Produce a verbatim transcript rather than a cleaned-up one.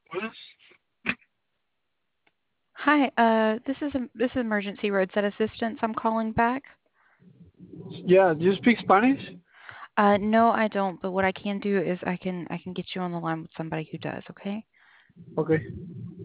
Buenas. Hi, uh, this is a, this is emergency roadside assistance. I'm calling back. Yeah, do you speak Spanish? Uh, no, I don't, but what I can do is I can I can get you on the line with somebody who does, okay? Okay.